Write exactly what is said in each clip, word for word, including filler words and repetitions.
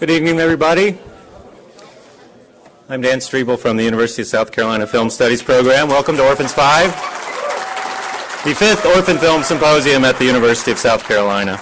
Good evening, everybody. I'm Dan Strebel from the University of South Carolina Film Studies program. Welcome to Orphans five, the fifth Orphan Film Symposium at the University of South Carolina.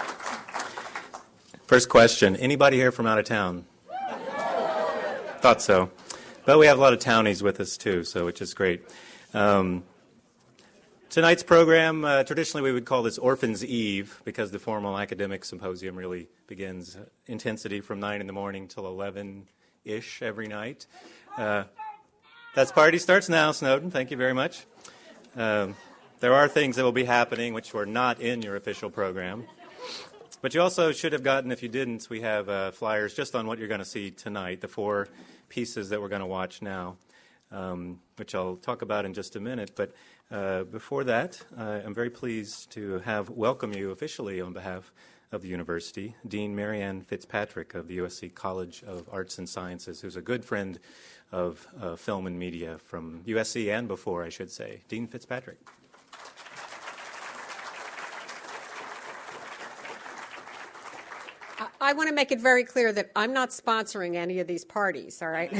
First question, anybody here from out of town? Thought so. But we have a lot of townies with us too, so which is great. Um, tonight's program, uh, traditionally we would call this Orphans Eve because the formal academic symposium really begins intensity from nine in the morning till eleven-ish every night. Uh, that's party starts now, Snowden. Thank you very much. Um, there are things that will be happening which were not in your official program. But you also should have gotten, if you didn't, we have uh, flyers just on what you're going to see tonight, the four pieces that we're going to watch now, um, which I'll talk about in just a minute. But uh, before that, uh, I'm very pleased to have welcome you officially on behalf of the university, Dean Marianne Fitzpatrick of the U S C College of Arts and Sciences, who's a good friend of uh, film and media from U S C and before, I should say. Dean Fitzpatrick. I want to make it very clear that I'm not sponsoring any of these parties, all right?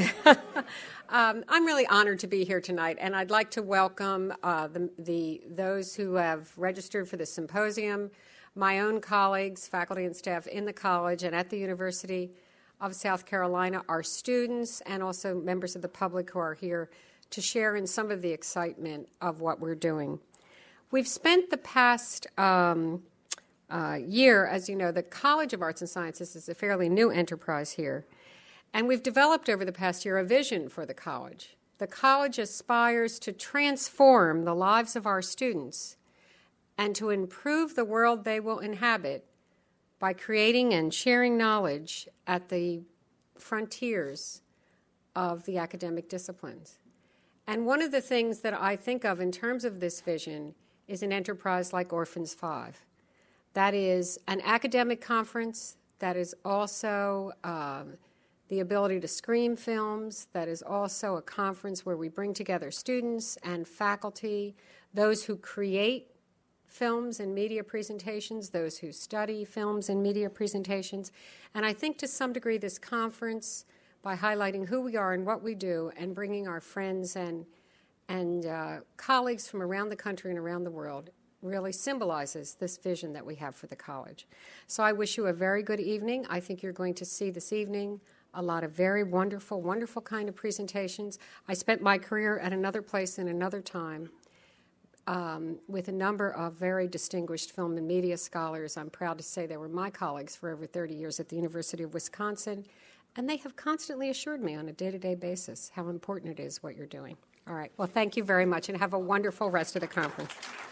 um, I'm really honored to be here tonight, and I'd like to welcome uh, the, the those who have registered for the symposium, my own colleagues, faculty and staff in the college and at the University of South Carolina, our students, and also members of the public who are here to share in some of the excitement of what we're doing. We've spent the past um, Uh, year, as you know, the College of Arts and Sciences is a fairly new enterprise here, and we've developed over the past year a vision for the college. The college aspires to transform the lives of our students and to improve the world they will inhabit by creating and sharing knowledge at the frontiers of the academic disciplines. And one of the things that I think of in terms of this vision is an enterprise like Orphans five. That is an academic conference, that is also um, the ability to screen films, that is also a conference where we bring together students and faculty, those who create films and media presentations, those who study films and media presentations. And I think to some degree this conference, by highlighting who we are and what we do and bringing our friends and, and uh, colleagues from around the country and around the world, really symbolizes this vision that we have for the college. So I wish you a very good evening. I think you're going to see this evening a lot of very wonderful, wonderful kind of presentations. I spent my career at another place in another time um, with a number of very distinguished film and media scholars. I'm proud to say they were my colleagues for over thirty years at the University of Wisconsin, and they have constantly assured me on a day-to-day basis how important it is what you're doing. All right, well, thank you very much, and have a wonderful rest of the conference.